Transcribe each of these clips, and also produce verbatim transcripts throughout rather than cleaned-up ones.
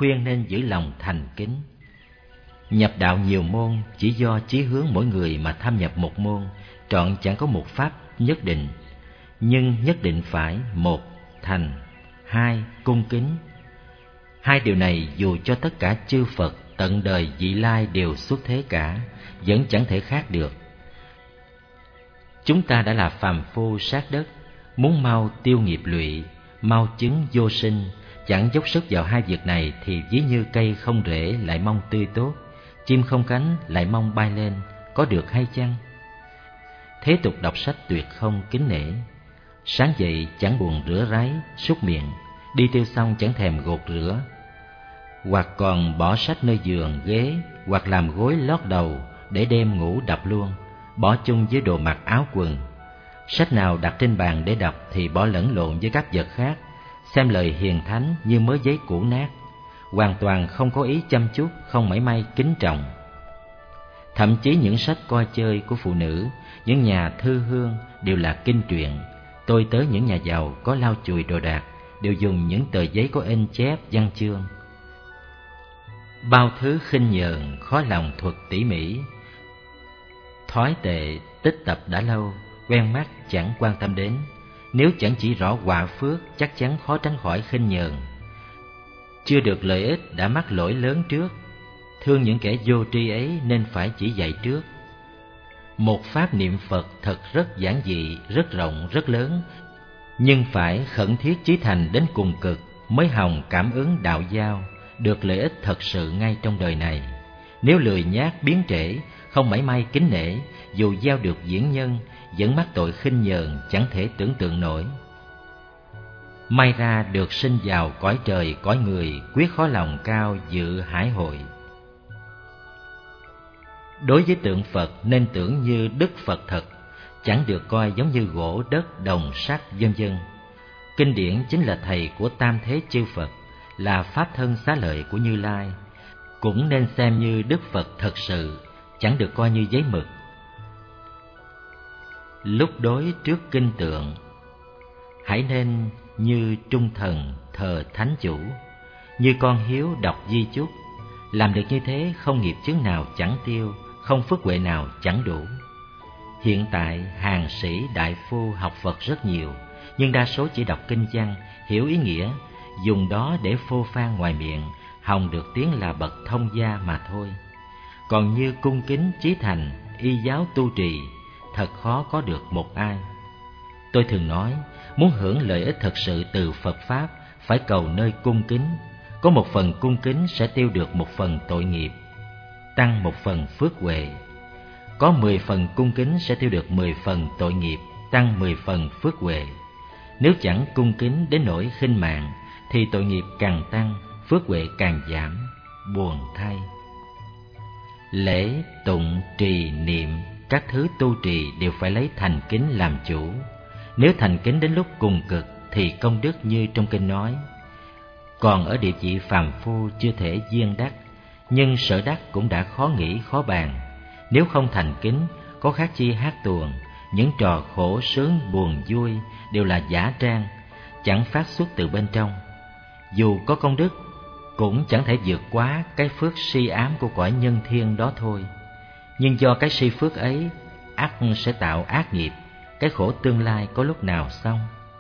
khuyên nên giữ lòng thành kính. Nhập đạo nhiều môn chỉ do chí hướng mỗi người mà tham nhập một môn, trọn chẳng có một pháp nhất định, nhưng nhất định phải: một, thành; hai, cung kính. Hai điều này dù cho tất cả chư Phật tận đời vị lai đều xuất thế cả, vẫn chẳng thể khác được. Chúng ta đã là phàm phu sát đất, muốn mau tiêu nghiệp lụy, mau chứng vô sinh, chẳng dốc sức vào hai việc này thì ví như cây không rễ lại mong tươi tốt, chim không cánh lại mong bay lên, có được hay chăng? Thế tục đọc sách tuyệt không kính nể, sáng dậy chẳng buồn rửa ráy, súc miệng, đi tiêu xong chẳng thèm gột rửa, hoặc còn bỏ sách nơi giường ghế, hoặc làm gối lót đầu để đêm ngủ đọc luôn, bỏ chung với đồ mặc áo quần. Sách nào đặt trên bàn để đọc thì bỏ lẫn lộn với các vật khác, xem lời hiền thánh như mớ giấy cũ nát, hoàn toàn không có ý chăm chút, không mảy may kính trọng. Thậm chí những sách coi chơi của phụ nữ, những nhà thư hương đều là kinh truyện. Tôi tới những nhà giàu có lau chùi đồ đạc đều dùng những tờ giấy có in chép văn chương. Bao thứ khinh nhờn, khó lòng thuật tỉ mỉ. Thói tệ tích tập đã lâu, quen mắt chẳng quan tâm đến. Nếu chẳng chỉ rõ quả phước, chắc chắn khó tránh khỏi khinh nhờn. Chưa được lợi ích đã mắc lỗi lớn trước, thương những kẻ vô tri ấy nên phải chỉ dạy trước. Một pháp niệm Phật thật rất giản dị, rất rộng, rất lớn, nhưng phải khẩn thiết chí thành đến cùng cực mới hòng cảm ứng đạo giao, được lợi ích thật sự ngay trong đời này. Nếu lười nhác biến trễ, không mảy may kính nể, dù giao được diễn nhân, vẫn mắc tội khinh nhờn chẳng thể tưởng tượng nổi. May ra được sinh vào cõi trời cõi người, quyết khó lòng cao dự hải hội. Đối với tượng Phật nên tưởng như Đức Phật thật, chẳng được coi giống như gỗ, đất, đồng, sắt, vân vân. Kinh điển chính là thầy của tam thế chư Phật, là pháp thân xá lợi của Như Lai, cũng nên xem như Đức Phật thật sự, chẳng được coi như giấy mực. Lúc đối trước kinh tượng, hãy nên như trung thần thờ thánh chủ, như con hiếu đọc di chúc. Làm được như thế, không nghiệp chướng nào chẳng tiêu, không phước huệ nào chẳng đủ. Hiện tại hàng sĩ đại phu học Phật rất nhiều, nhưng đa số chỉ đọc kinh văn, hiểu ý nghĩa, dùng đó để phô phan ngoài miệng, hòng được tiếng là bậc thông gia mà thôi. Còn như cung kính chí thành, y giáo tu trì, thật khó có được một ai. Tôi thường nói, muốn hưởng lợi ích thật sự từ Phật Pháp, phải cầu nơi cung kính. Có một phần cung kính sẽ tiêu được một phần tội nghiệp, tăng một phần phước huệ. Có mười phần cung kính sẽ tiêu được mười phần tội nghiệp, tăng mười phần phước huệ. Nếu chẳng cung kính đến nỗi khinh mạng, thì tội nghiệp càng tăng, phước huệ càng giảm, buồn thay. Lễ, tụng, trì, niệm, các thứ tu trì đều phải lấy thành kính làm chủ. Nếu thành kính đến lúc cùng cực thì công đức như trong kinh nói. Còn ở địa vị phàm phu chưa thể viên đắc, nhưng sở đắc cũng đã khó nghĩ khó bàn. Nếu không thành kính, có khác chi hát tuồng, những trò khổ sướng buồn vui đều là giả trang, chẳng phát xuất từ bên trong. Dù có công đức, cũng chẳng thể vượt quá cái phước si ám của cõi nhân thiên đó thôi. Nhưng do cái si phước ấy, ắt sẽ tạo ác nghiệp, cái khổ tương lai có lúc nào xong.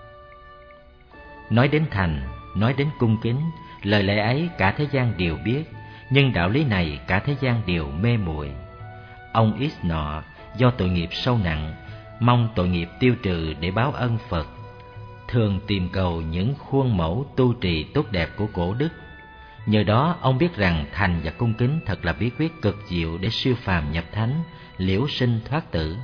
Nói đến thành, nói đến cung kính, lời lẽ ấy cả thế gian đều biết, nhưng đạo lý này cả thế gian đều mê muội. Ông X nọ do tội nghiệp sâu nặng, mong tội nghiệp tiêu trừ để báo ân Phật, thường tìm cầu những khuôn mẫu tu trì tốt đẹp của cổ đức. Nhờ đó ông biết rằng thành và cung kính thật là bí quyết cực diệu để siêu phàm nhập thánh, liễu sinh thoát tử.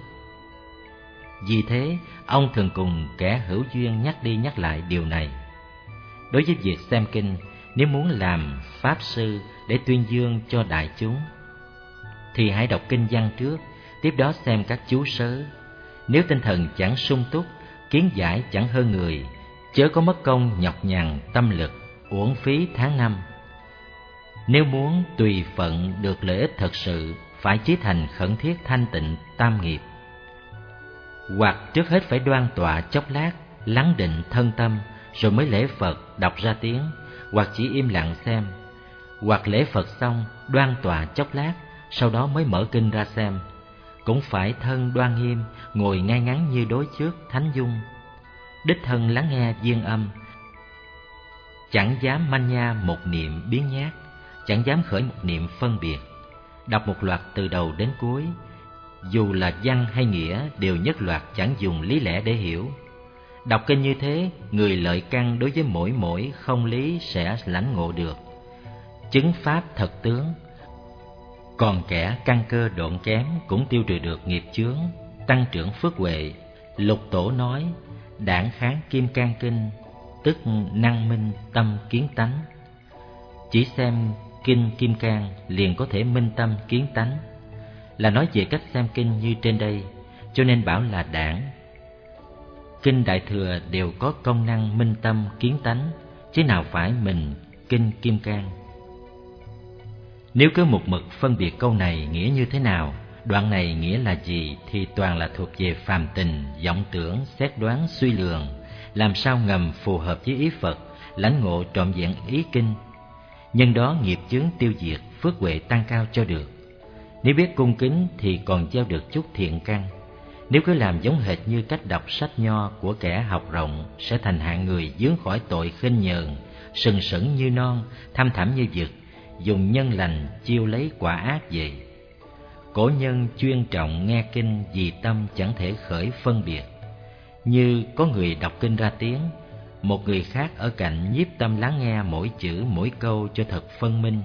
Vì thế, ông thường cùng kẻ hữu duyên nhắc đi nhắc lại điều này. Đối với việc xem kinh, nếu muốn làm pháp sư để tuyên dương cho đại chúng, thì hãy đọc kinh văn trước, tiếp đó xem các chú sớ. Nếu tinh thần chẳng sung túc, kiến giải chẳng hơn người, chớ có mất công nhọc nhằn tâm lực, uổng phí tháng năm. Nếu muốn tùy phận được lợi ích thật sự, phải chí thành khẩn thiết thanh tịnh tam nghiệp. Hoặc trước hết phải đoan tọa chốc lát, lắng định thân tâm, rồi mới lễ Phật đọc ra tiếng, hoặc chỉ im lặng xem. hoặc lễ Phật xong đoan tọa chốc lát, sau đó mới mở kinh ra xem. Cũng phải thân đoan nghiêm, ngồi ngay ngắn như đối trước thánh dung, đích thân lắng nghe viên âm, chẳng dám manh nha một niệm biến nhát, chẳng dám khởi một niệm phân biệt. Đọc một loạt từ đầu đến cuối, dù là văn hay nghĩa đều nhất loạt, chẳng dùng lý lẽ để hiểu. Đọc kinh như thế, người lợi căn đối với mỗi mỗi không lý sẽ lãnh ngộ được chứng pháp thật tướng. Còn kẻ căn cơ độn kém cũng tiêu trừ được nghiệp chướng, tăng trưởng phước huệ. Lục Tổ nói: đản kháng kim cang kinh, tức năng minh tâm kiến tánh. Chỉ xem kinh kim cang liền có thể minh tâm kiến tánh, là nói về cách xem kinh như trên đây, cho nên bảo là đản. Kinh Đại Thừa đều có công năng minh tâm kiến tánh, chứ nào phải mình kinh kim cang. Nếu cứ một mực phân biệt câu này nghĩa như thế nào, đoạn này nghĩa là gì, thì toàn là thuộc về phàm tình, vọng tưởng, xét đoán, suy lường, làm sao ngầm phù hợp với ý Phật, lãnh ngộ trọn vẹn ý kinh. Nhân đó nghiệp chướng tiêu diệt, phước huệ tăng cao cho được. Nếu biết cung kính thì còn gieo được chút thiện căn. Nếu cứ làm giống hệt như cách đọc sách nho của kẻ học rộng, sẽ thành hạng người vướng khỏi tội khinh nhờn, sừng sững như non, thăm thẳm như vực, dùng nhân lành chiêu lấy quả ác vậy. Cổ nhân chuyên trọng nghe kinh vì tâm chẳng thể khởi phân biệt. Như có người đọc kinh ra tiếng, một người khác ở cạnh nhiếp tâm lắng nghe mỗi chữ mỗi câu cho thật phân minh.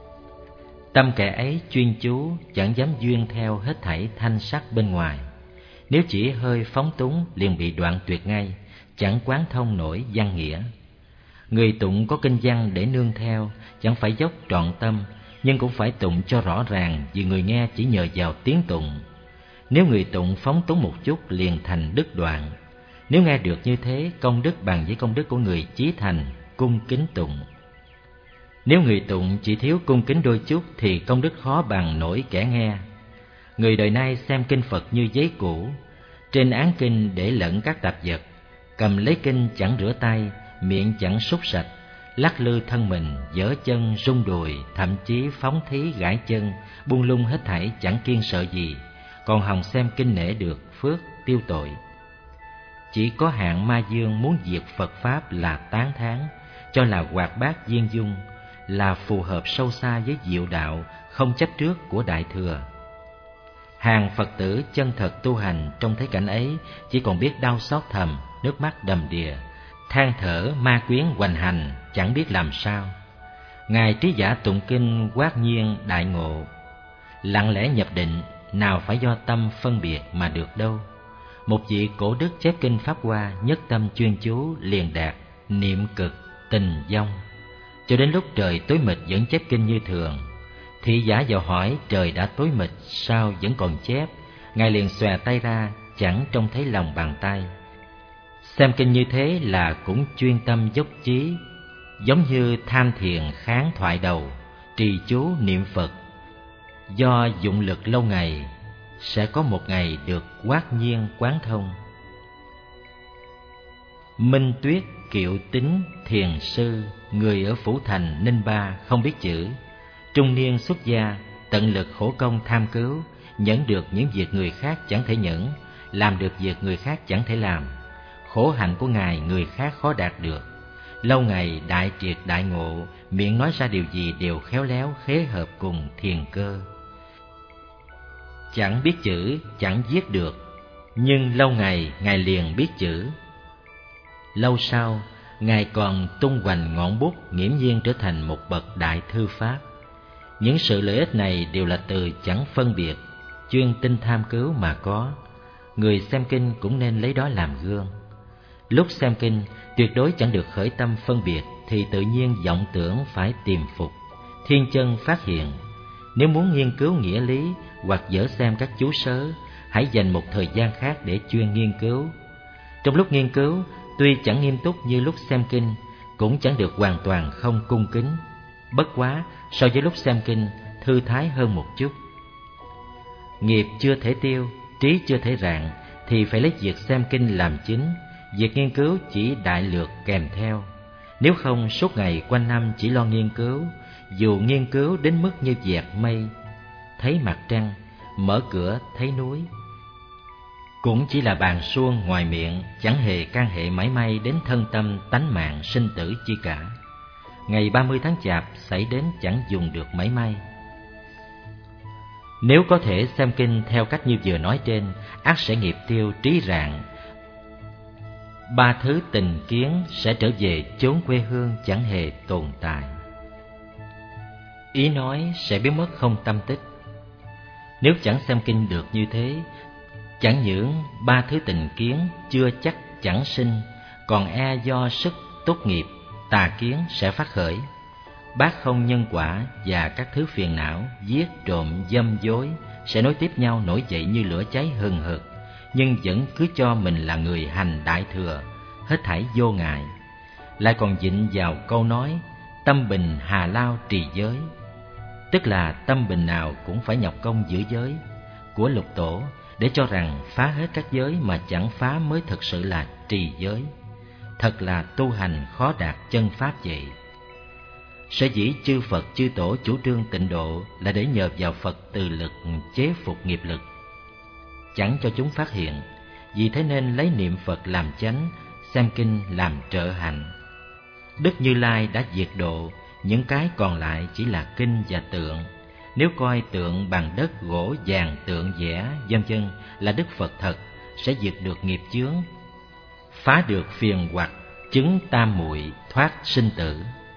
Tâm kẻ ấy chuyên chú, chẳng dám duyên theo hết thảy thanh sắc bên ngoài. Nếu chỉ hơi phóng túng liền bị đoạn tuyệt ngay, chẳng quán thông nổi văn nghĩa. Người tụng có kinh văn để nương theo, chẳng phải dốc trọn tâm, nhưng cũng phải tụng cho rõ ràng, vì người nghe chỉ nhờ vào tiếng tụng. Nếu người tụng phóng túng một chút liền thành đứt đoạn. Nếu nghe được như thế, công đức bằng với công đức của người chí thành, cung kính tụng. Nếu người tụng chỉ thiếu cung kính đôi chút thì công đức khó bằng nổi kẻ nghe. Người đời nay xem kinh Phật như giấy cũ, trên án kinh để lẫn các tạp vật, cầm lấy kinh chẳng rửa tay, miệng chẳng súc sạch, lắc lư thân mình, giở chân rung đùi, thậm chí phóng thí gãi chân, buông lung hết thảy chẳng kiêng sợ gì, còn hòng xem kinh nể được phước tiêu tội. Chỉ có hạng ma dương muốn diệt Phật Pháp là tán thán, cho là hoạt bát viên dung, là phù hợp sâu xa với diệu đạo không chấp trước của Đại Thừa. Hàng Phật tử chân thật tu hành trong thế cảnh ấy chỉ còn biết đau xót thầm, nước mắt đầm đìa, than thở ma quyến hoành hành, chẳng biết làm sao. Ngài trí giả tụng kinh quát nhiên đại ngộ, lặng lẽ nhập định, nào phải do tâm phân biệt mà được đâu. Một vị cổ đức chép kinh Pháp Hoa, nhất tâm chuyên chú liền đạt niệm cực tình vong, cho đến lúc trời tối mịt vẫn chép kinh như thường. Thị giả vào hỏi trời đã tối mịt sao vẫn còn chép, Ngài liền xòe tay ra, chẳng trông thấy lòng bàn tay. Xem kinh như thế là cũng chuyên tâm dốc chí, giống như tham thiền kháng thoại đầu, trì chú niệm Phật. Do dụng lực lâu ngày, sẽ có một ngày được quát nhiên quán thông. Minh Tuyết Kiệu Tính thiền sư, người ở Phủ Thành Ninh Ba, không biết chữ, trung niên xuất gia, tận lực khổ công tham cứu, nhẫn được những việc người khác chẳng thể nhẫn, làm được việc người khác chẳng thể làm. Khổ hạnh của Ngài người khác khó đạt được. Lâu ngày đại triệt đại ngộ, miệng nói ra điều gì đều khéo léo khế hợp cùng thiền cơ. Chẳng biết chữ, chẳng viết được, nhưng lâu ngày Ngài liền biết chữ. Lâu sau, Ngài còn tung hoành ngọn bút, nghiễm nhiên trở thành một bậc đại thư pháp. Những sự lợi ích này đều là từ chẳng phân biệt, chuyên tinh tham cứu mà có. Người xem kinh cũng nên lấy đó làm gương. Lúc xem kinh, tuyệt đối chẳng được khởi tâm phân biệt, thì tự nhiên vọng tưởng phải tìm phục, thiên chân phát hiện. Nếu muốn nghiên cứu nghĩa lý hoặc dở xem các chú sớ, hãy dành một thời gian khác để chuyên nghiên cứu. Trong lúc nghiên cứu, tuy chẳng nghiêm túc như lúc xem kinh, cũng chẳng được hoàn toàn không cung kính. Bất quá, so với lúc xem kinh, thư thái hơn một chút. Nghiệp chưa thể tiêu, trí chưa thể rạng, thì phải lấy việc xem kinh làm chính, việc nghiên cứu chỉ đại lược kèm theo. Nếu không, suốt ngày quanh năm chỉ lo nghiên cứu, dù nghiên cứu đến mức như dẹt mây thấy mặt trăng, mở cửa thấy núi, cũng chỉ là bàn suông ngoài miệng, chẳng hề can hệ mảy may đến thân tâm tánh mạng sinh tử chi cả. Ngày ba mươi tháng Chạp xảy đến chẳng dùng được mảy may. Nếu có thể xem kinh theo cách như vừa nói trên, ắt sẽ nghiệp tiêu trí rạng. Ba thứ tình kiến sẽ trở về chốn quê hương chẳng hề tồn tại. Ý nói sẽ biến mất không tâm tích. Nếu chẳng xem kinh được như thế, chẳng những ba thứ tình kiến chưa chắc chẳng sinh, còn e do sức tốt nghiệp, tà kiến sẽ phát khởi. Bát không nhân quả và các thứ phiền não, giết trộm, dâm dối sẽ nối tiếp nhau nổi dậy như lửa cháy hừng hực, nhưng vẫn cứ cho mình là người hành đại thừa, hết thảy vô ngại. Lại còn vịnh vào câu nói tâm bình hà lao trì giới, tức là tâm bình nào cũng phải nhọc công giữ giới của lục tổ, để cho rằng phá hết các giới mà chẳng phá mới thực sự là trì giới. Thật là tu hành khó đạt chân pháp vậy. Sở dĩ chư Phật chư Tổ chủ trương tịnh độ là để nhờ vào Phật từ lực chế phục nghiệp lực, chẳng cho chúng phát hiện. Vì thế nên lấy niệm Phật làm chánh, xem kinh làm trợ hạnh. Đức Như Lai đã diệt độ, những cái còn lại chỉ là kinh và tượng. Nếu coi tượng bằng đất, gỗ, vàng, tượng vẽ, vân vân là Đức Phật thật, sẽ diệt được nghiệp chướng, phá được phiền hoặc, chứng tam muội, thoát sinh tử.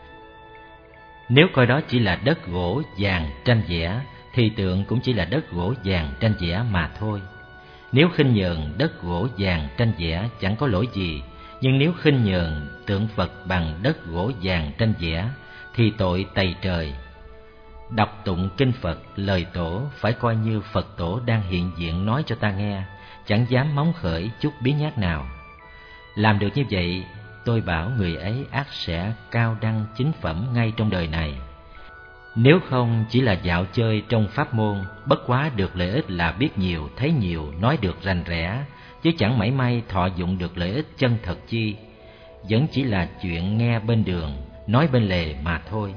Nếu coi đó chỉ là đất, gỗ, vàng, tranh vẽ, thì tượng cũng chỉ là đất, gỗ, vàng, tranh vẽ mà thôi. Nếu khinh nhờn đất, gỗ, vàng, tranh vẽ chẳng có lỗi gì, nhưng nếu khinh nhờn tượng Phật bằng đất, gỗ, vàng, tranh vẽ thì tội tày trời. Đọc tụng kinh Phật, lời tổ phải coi như Phật tổ đang hiện diện nói cho ta nghe, chẳng dám móng khởi chút biến nhát nào. Làm được như vậy, tôi bảo người ấy ắt sẽ cao đăng chính phẩm ngay trong đời này. Nếu không chỉ là dạo chơi trong pháp môn, bất quá được lợi ích là biết nhiều, thấy nhiều, nói được rành rẽ, chứ chẳng mảy may thọ dụng được lợi ích chân thật chi, vẫn chỉ là chuyện nghe bên đường, nói bên lề mà thôi.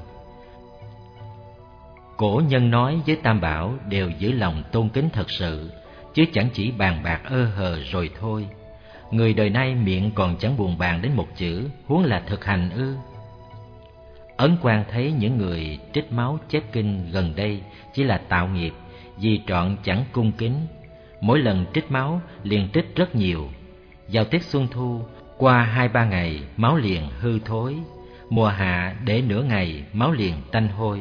Cổ nhân nói với Tam Bảo đều giữ lòng tôn kính thật sự, chứ chẳng chỉ bàn bạc ơ hờ rồi thôi. Người đời nay miệng còn chẳng buồn bàn đến một chữ, huống là thực hành ư? Ấn Quang thấy những người trích máu chép kinh gần đây chỉ là tạo nghiệp, vì trọn chẳng cung kính. Mỗi lần trích máu liền trích rất nhiều. Vào tiết xuân thu, qua hai ba ngày máu liền hư thối. Mùa hạ để nửa ngày máu liền tanh hôi.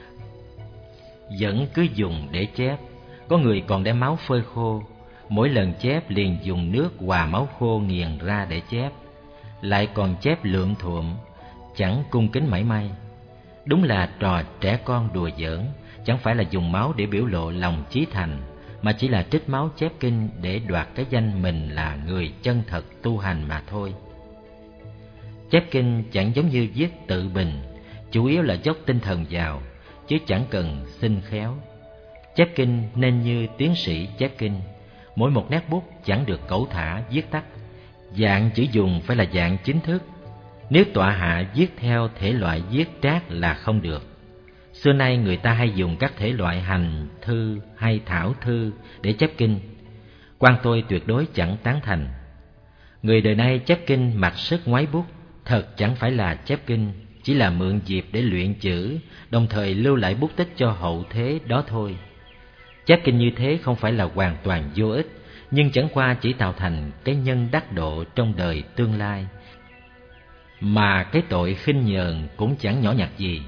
Vẫn cứ dùng để chép. Có người còn đem máu phơi khô, mỗi lần chép liền dùng nước hòa máu khô nghiền ra để chép. Lại còn chép lượm thuộm, chẳng cung kính mảy may. Đúng là trò trẻ con đùa giỡn, chẳng phải là dùng máu để biểu lộ lòng chí thành, mà chỉ là trích máu chép kinh để đoạt cái danh mình là người chân thật tu hành mà thôi. Chép kinh chẳng giống như viết tự bình, chủ yếu là dốc tinh thần vào, chứ chẳng cần xinh khéo. Chép kinh nên như tiến sĩ chép kinh, mỗi một nét bút chẳng được cẩu thả viết tắt, dạng chữ dùng phải là dạng chính thức. Nếu tọa hạ viết theo thể loại viết trác là không được. Xưa nay người ta hay dùng các thể loại hành thư hay thảo thư để chép kinh. Quan tôi tuyệt đối chẳng tán thành. Người đời nay chép kinh mặc sức ngoáy bút, thật chẳng phải là chép kinh, chỉ là mượn dịp để luyện chữ, đồng thời lưu lại bút tích cho hậu thế đó thôi. Chép kinh như thế không phải là hoàn toàn vô ích, nhưng chẳng qua chỉ tạo thành cái nhân đắc độ trong đời tương lai, mà cái tội khinh nhờn cũng chẳng nhỏ nhặt gì.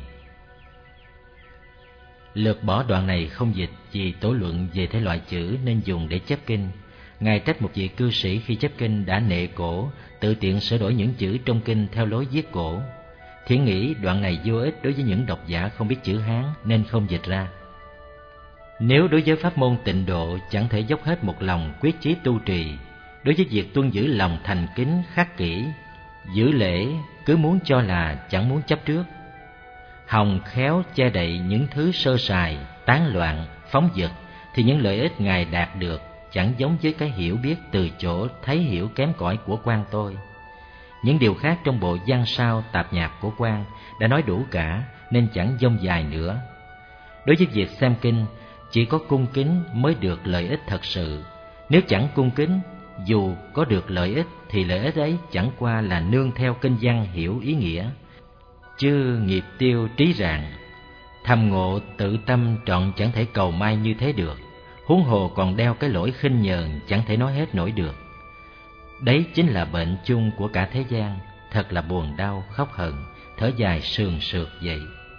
Lược bỏ đoạn này không dịch vì tổ luận về thể loại chữ nên dùng để chép kinh. Ngài trách một vị cư sĩ khi chép kinh đã nệ cổ, tự tiện sửa đổi những chữ trong kinh theo lối viết cổ. Thiển nghĩ đoạn này vô ích đối với những độc giả không biết chữ Hán nên không dịch ra. Nếu đối với pháp môn tịnh độ chẳng thể dốc hết một lòng quyết chí tu trì, đối với việc tuân giữ lòng thành kính khắc kỷ, giữ lễ cứ muốn cho là chẳng muốn chấp trước, hòng khéo che đậy những thứ sơ sài, tán loạn, phóng dật, thì những lợi ích Ngài đạt được chẳng giống với cái hiểu biết từ chỗ thấy hiểu kém cỏi của quan tôi. Những điều khác trong bộ văn sao tạp nhạp của quan đã nói đủ cả, nên chẳng dông dài nữa. Đối với việc xem kinh, chỉ có cung kính mới được lợi ích thật sự. Nếu chẳng cung kính, dù có được lợi ích thì lợi ích ấy chẳng qua là nương theo kinh văn hiểu ý nghĩa, chứ nghiệp tiêu trí rạng. Thầm ngộ tự tâm trọn chẳng thể cầu may như thế được, huống hồ còn đeo cái lỗi khinh nhờn chẳng thể nói hết nổi được. Đấy chính là bệnh chung của cả thế gian, thật là buồn đau khóc hận, thở dài sườn sượt vậy.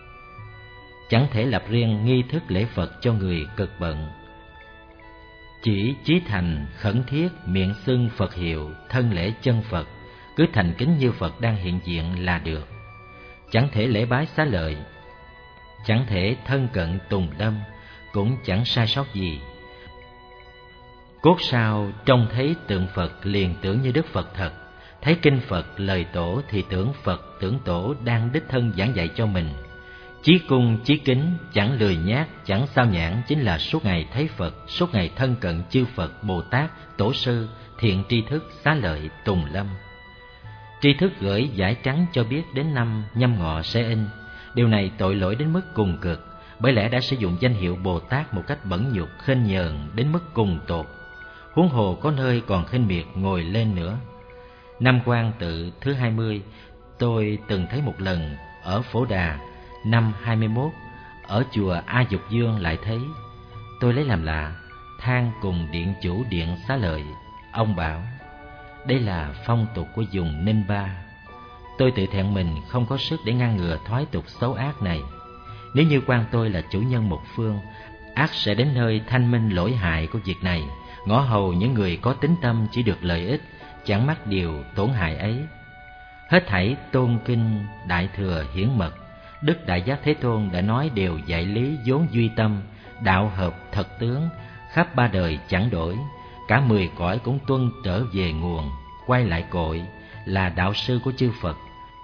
Chẳng thể lập riêng nghi thức lễ Phật cho người cực bận, chỉ chí thành khẩn thiết miệng xưng Phật hiệu, thân lễ chân Phật, cứ thành kính như Phật đang hiện diện là được. Chẳng thể lễ bái xá lợi, chẳng thể thân cận tùng lâm, cũng chẳng sai sót gì. Cốt sao trông thấy tượng Phật liền tưởng như Đức Phật thật, thấy kinh Phật lời tổ thì tưởng Phật tưởng tổ đang đích thân giảng dạy cho mình. Chí cung chí kính, chẳng lười nhác, chẳng sao nhãng, chính là suốt ngày thấy Phật, suốt ngày thân cận chư Phật, Bồ Tát, Tổ sư, thiện tri thức, xá lợi, tùng lâm. Tri thức gửi giải trắng cho biết đến năm Nhâm Ngọ sẽ in. Điều này tội lỗi đến mức cùng cực, bởi lẽ đã sử dụng danh hiệu Bồ Tát một cách bẩn nhục, khinh nhờn đến mức cùng tột. Huống hồ có nơi còn khinh miệt ngồi lên nữa. Năm Quan Tự thứ hai mươi, tôi từng thấy một lần ở Phổ Đà. Năm hai mươi mốt, ở chùa A Dục Dương lại thấy. Tôi lấy làm lạ, than cùng điện chủ điện xá lợi. Ông bảo, đây là phong tục của vùng Ninh Ba. Tôi tự thẹn mình không có sức để ngăn ngừa thoái tục xấu ác này. Nếu như quan tôi là chủ nhân một phương, ác sẽ đến nơi thanh minh lỗi hại của việc này, ngõ hầu những người có tín tâm chỉ được lợi ích, chẳng mắc điều tổn hại ấy. Hết thảy tôn kinh đại thừa hiển mật, Đức Đại Giác Thế Tôn đã nói đều dạy lý vốn duy tâm, đạo hợp thật tướng, khắp ba đời chẳng đổi, cả mười cõi cũng tuân trở về nguồn, quay lại cội, là đạo sư của chư Phật.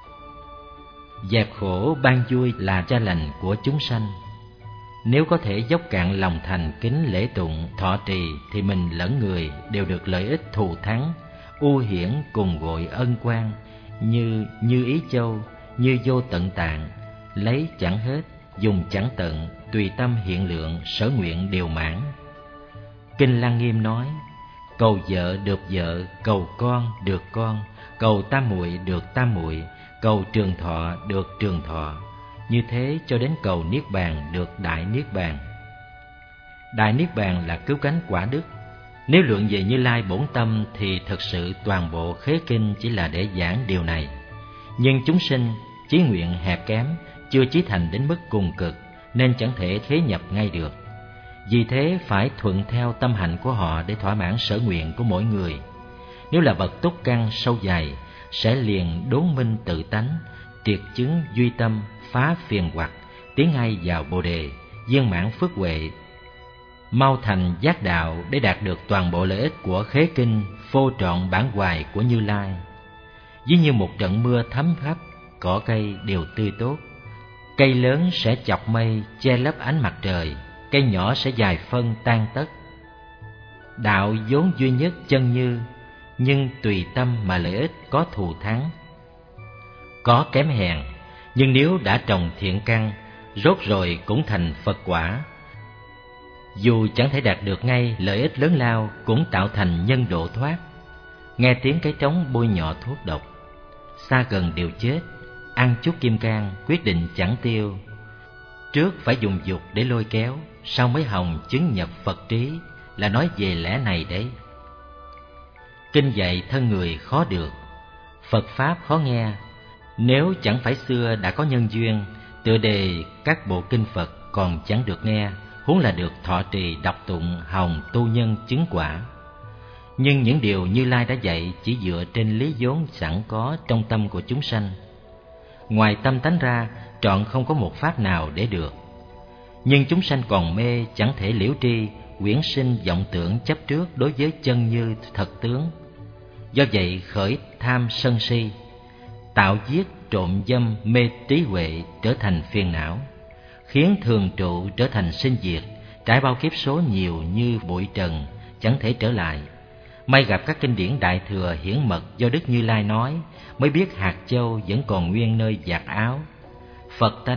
Dẹp khổ ban vui là cha lành của chúng sanh. Nếu có thể dốc cạn lòng thành kính lễ tụng, thọ trì thì mình lẫn người đều được lợi ích thù thắng, ưu hiển cùng gội ân quan, như như ý châu, như vô tận tạng, lấy chẳng hết, dùng chẳng tận, tùy tâm hiện lượng, sở nguyện đều mãn. Kinh Lăng Nghiêm nói, cầu vợ được vợ, cầu con được con, cầu tam muội được tam muội, cầu trường thọ được trường thọ, như thế cho đến cầu niết bàn được đại niết bàn. Đại niết bàn là cứu cánh quả đức. Nếu luận về Như Lai bổn tâm thì thật sự toàn bộ khế kinh chỉ là để giảng điều này. Nhưng chúng sinh chí nguyện hẹp kém, chưa chí thành đến mức cùng cực, nên chẳng thể khế nhập ngay được. Vì thế phải thuận theo tâm hạnh của họ để thỏa mãn sở nguyện của mỗi người. Nếu là bậc túc căn sâu dày, sẽ liền đốn minh tự tánh, triệt chứng duy tâm, phá phiền hoặc, tiến ngay vào Bồ đề, viên mãn phước huệ, mau thành giác đạo để đạt được toàn bộ lợi ích của khế kinh phô trọn bản hoài của Như Lai. Ví như một trận mưa thấm khắp, cỏ cây đều tươi tốt. Cây lớn sẽ chọc mây che lấp ánh mặt trời, cây nhỏ sẽ dài phân tan tất. Đạo vốn duy nhất chân như, nhưng tùy tâm mà lợi ích có thù thắng, có kém hèn. Nhưng nếu đã trồng thiện căn, rốt rồi cũng thành Phật quả. Dù chẳng thể đạt được ngay lợi ích lớn lao, cũng tạo thành nhân độ thoát. Nghe tiếng cái trống bôi nhọ thuốc độc, xa gần đều chết. Ăn chút kim cang quyết định chẳng tiêu. Trước phải dùng dục để lôi kéo, sau mới hồng chứng nhập Phật trí, là nói về lẽ này đấy. Kinh dạy thân người khó được, Phật Pháp khó nghe. Nếu chẳng phải xưa đã có nhân duyên, tựa đề các bộ kinh Phật còn chẳng được nghe, huống là được thọ trì đọc tụng hồng tu nhân chứng quả. Nhưng những điều Như Lai đã dạy chỉ dựa trên lý vốn sẵn có trong tâm của chúng sanh. Ngoài tâm tánh ra, trọn không có một pháp nào để được. Nhưng chúng sanh còn mê, chẳng thể liễu tri, quyển sinh vọng tưởng chấp trước đối với chân như thật tướng. Do vậy khởi tham sân si, tạo giết trộm dâm mê trí huệ trở thành phiền não, khiến thường trụ trở thành sinh diệt, trải bao kiếp số nhiều như bụi trần, chẳng thể trở lại. May gặp các kinh điển đại thừa hiển mật do Đức Như Lai nói, mới biết hạt châu vẫn còn nguyên nơi vạt áo. Phật tánh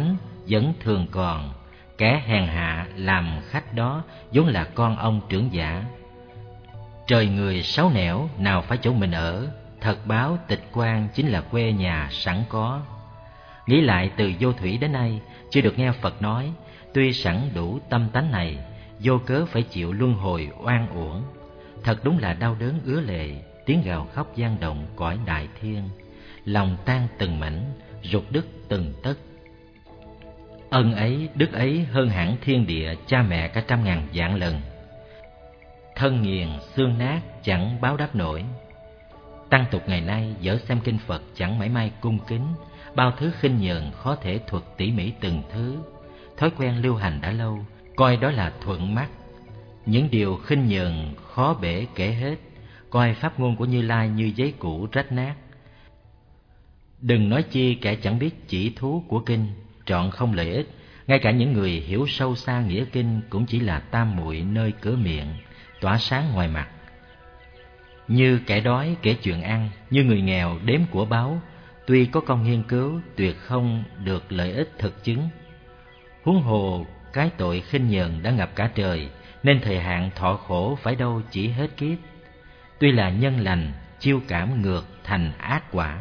vẫn thường còn. Kẻ hèn hạ làm khách đó vốn là con ông trưởng giả. Trời người sáu nẻo, nào phải chỗ mình ở. Thật báo tịch quan chính là quê nhà sẵn có. Nghĩ lại từ vô thủy đến nay, chưa được nghe Phật nói, tuy sẵn đủ tâm tánh này, vô cớ phải chịu luân hồi oan uổng. Thật đúng là đau đớn ứa lệ, tiếng gào khóc vang động cõi đại thiên. Lòng tan từng mảnh, rụt đứt từng tấc. Ân ấy, đức ấy hơn hẳn thiên địa cha mẹ cả trăm ngàn vạn lần. Thân nghiền, xương nát, chẳng báo đáp nổi. Tăng tục ngày nay dở xem kinh Phật chẳng mảy may cung kính, bao thứ khinh nhờn khó thể thuật tỉ mỉ từng thứ. Thói quen lưu hành đã lâu, coi đó là thuận mắt. Những điều khinh nhờn khó bể kể hết, coi pháp ngôn của Như Lai như giấy cũ rách nát. Đừng nói chi kẻ chẳng biết chỉ thú của kinh, trọn không lợi ích. Ngay cả những người hiểu sâu xa nghĩa kinh cũng chỉ là tam muội nơi cửa miệng, tỏa sáng ngoài mặt. Như kẻ đói kể chuyện ăn, như người nghèo đếm của báu, tuy có công nghiên cứu tuyệt không được lợi ích thực chứng. Huống hồ cái tội khinh nhờn đã ngập cả trời, nên thời hạn thọ khổ phải đâu chỉ hết kiếp. Tuy là nhân lành, chiêu cảm ngược thành ác quả.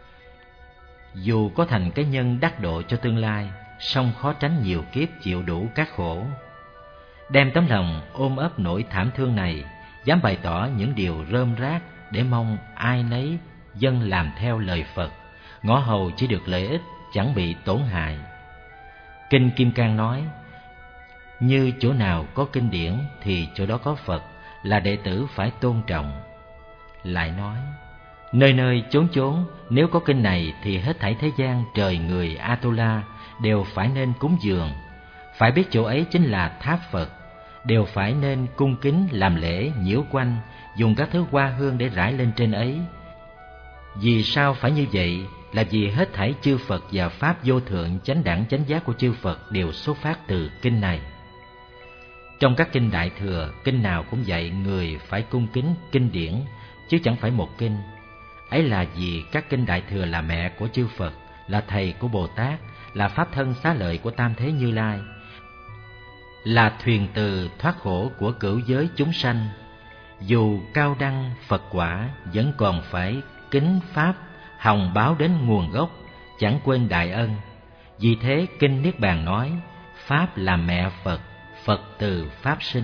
Dù có thành cái nhân đắc độ cho tương lai, song khó tránh nhiều kiếp chịu đủ các khổ. Đem tấm lòng ôm ấp nỗi thảm thương này, dám bày tỏ những điều rơm rác để mong ai nấy dân làm theo lời Phật, ngõ hầu chỉ được lợi ích, chẳng bị tổn hại. Kinh Kim Cang nói, như chỗ nào có kinh điển thì chỗ đó có Phật, là đệ tử phải tôn trọng. Lại nói, nơi nơi chốn chốn nếu có kinh này thì hết thảy thế gian trời người Atula đều phải nên cúng dường, phải biết chỗ ấy chính là tháp Phật, đều phải nên cung kính làm lễ nhiễu quanh, dùng các thứ hoa hương để rải lên trên ấy. Vì sao phải như vậy? Là vì hết thảy chư Phật và pháp vô thượng chánh đẳng chánh giác của chư Phật đều xuất phát từ kinh này. Trong các kinh Đại Thừa, kinh nào cũng dạy người phải cung kính kinh điển, chứ chẳng phải một kinh. Ấy là vì các kinh Đại Thừa là mẹ của chư Phật, là thầy của Bồ Tát, là pháp thân xá lợi của Tam Thế Như Lai, là thuyền từ thoát khổ của cửu giới chúng sanh. Dù cao đăng Phật quả, vẫn còn phải kính pháp, hòng báo đến nguồn gốc, chẳng quên đại ân. Vì thế kinh Niết Bàn nói, pháp là mẹ Phật, Phật từ pháp sinh.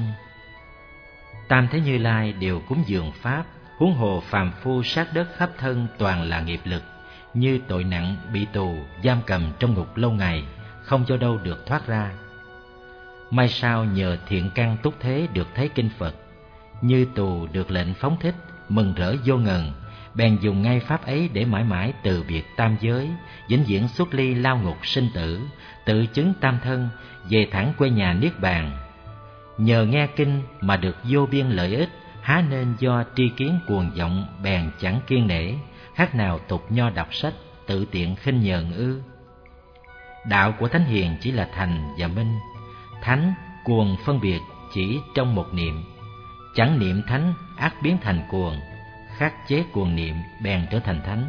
Tam Thế Như Lai đều cúng dường pháp, huống hồ phàm phu sát đất khắp thân toàn là nghiệp lực, như tội nặng bị tù giam cầm trong ngục lâu ngày, không cho đâu được thoát ra. May sao nhờ thiện căn túc thế được thấy kinh Phật, như tù được lệnh phóng thích, mừng rỡ vô ngần, bèn dùng ngay pháp ấy để mãi mãi từ biệt tam giới, vĩnh viễn xuất ly lao ngục sinh tử, tự chứng tam thân, về thẳng quê nhà Niết Bàn. Nhờ nghe kinh mà được vô biên lợi ích, há nên do tri kiến cuồng vọng bèn chẳng kiên nể, khác nào tục nho đọc sách, tự tiện khinh nhờn ư? Đạo của thánh hiền chỉ là thành và minh, thánh cuồng phân biệt chỉ trong một niệm, chẳng niệm thánh ác biến thành cuồng, khắc chế cuồng niệm bèn trở thành thánh.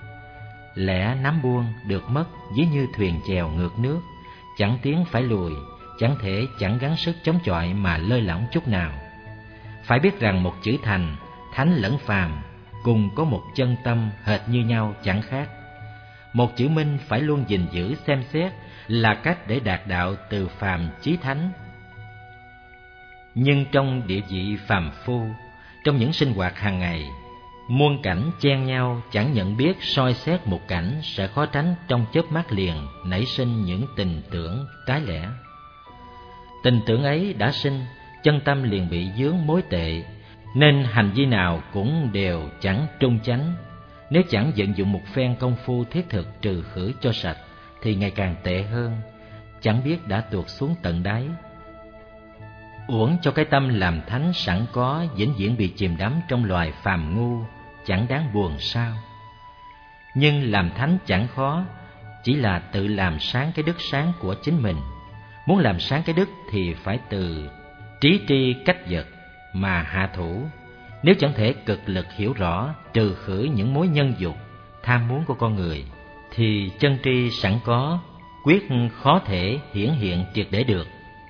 Lẽ nắm buông được mất ví như thuyền chèo ngược nước, chẳng tiến phải lùi, chẳng thể chẳng gắng sức chống chọi mà lơi lỏng chút nào. Phải biết rằng một chữ thành, thánh lẫn phàm, cùng có một chân tâm hệt như nhau chẳng khác. Một chữ minh phải luôn gìn giữ xem xét, là cách để đạt đạo từ phàm chí thánh. Nhưng trong địa vị phàm phu, trong những sinh hoạt hàng ngày, muôn cảnh chen nhau, chẳng nhận biết soi xét một cảnh, sẽ khó tránh trong chớp mắt liền nảy sinh những tình tưởng cái lẻ. Tình tưởng ấy đã sinh, chân tâm liền bị vướng mối tệ, nên hành vi nào cũng đều chẳng trung chánh. Nếu chẳng vận dụng một phen công phu thiết thực trừ khử cho sạch, thì ngày càng tệ hơn, chẳng biết đã tuột xuống tận đáy. Uổng cho cái tâm làm thánh sẵn có, vĩnh viễn bị chìm đắm trong loài phàm ngu, chẳng đáng buồn sao. Nhưng làm thánh chẳng khó, chỉ là tự làm sáng cái đức sáng của chính mình. Muốn làm sáng cái đức thì phải từ trí tri cách vật mà hạ thủ. Nếu chẳng thể cực lực hiểu rõ, trừ khử những mối nhân dục, tham muốn của con người, thì chân tri sẵn có, quyết khó thể hiển hiện triệt để được.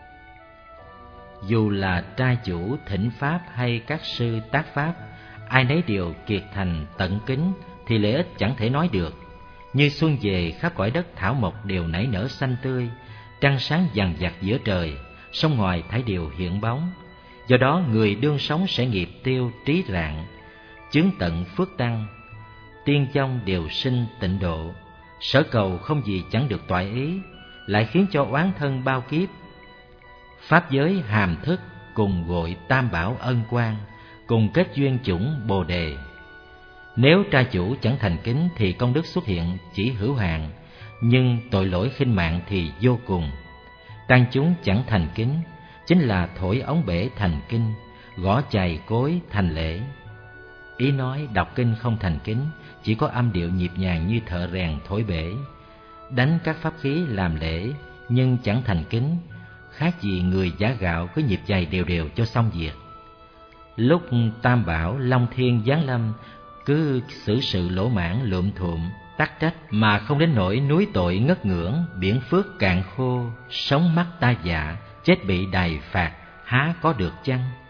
Dù là trai chủ thỉnh pháp hay các sư tác pháp, ai nấy đều kiệt thành tận kính thì lợi ích chẳng thể nói được. Như xuân về khắp cõi đất thảo mộc đều nảy nở xanh tươi, trăng sáng vằng vặc giữa trời, sông ngoài thải đều hiện bóng. Do đó người đương sống sẽ nghiệp tiêu trí rạng, chứng tận phước tăng, tiên vong đều sinh tịnh độ. Sở cầu không gì chẳng được toại ý, lại khiến cho oán thân bao kiếp. Pháp giới hàm thức cùng gội tam bảo ân quan, cùng kết duyên chủng bồ đề. Nếu trai chủ chẳng thành kính thì công đức xuất hiện chỉ hữu hạn, nhưng tội lỗi khinh mạng thì vô cùng. Tăng chúng chẳng thành kính chính là thổi ống bể thành kinh, gõ chày cối thành lễ. Ý nói đọc kinh không thành kính, chỉ có âm điệu nhịp nhàng như thợ rèn thổi bể. Đánh các pháp khí làm lễ nhưng chẳng thành kính, khác gì người giả gạo cứ nhịp chày đều đều cho xong việc. Lúc tam bảo long thiên giáng lâm, cứ xử sự lỗ mãn lượm thuộm, tắc trách mà không đến nỗi núi tội ngất ngưỡng, biển phước cạn khô, sống mắt ta dạ, chết bị đày phạt, há có được chăng?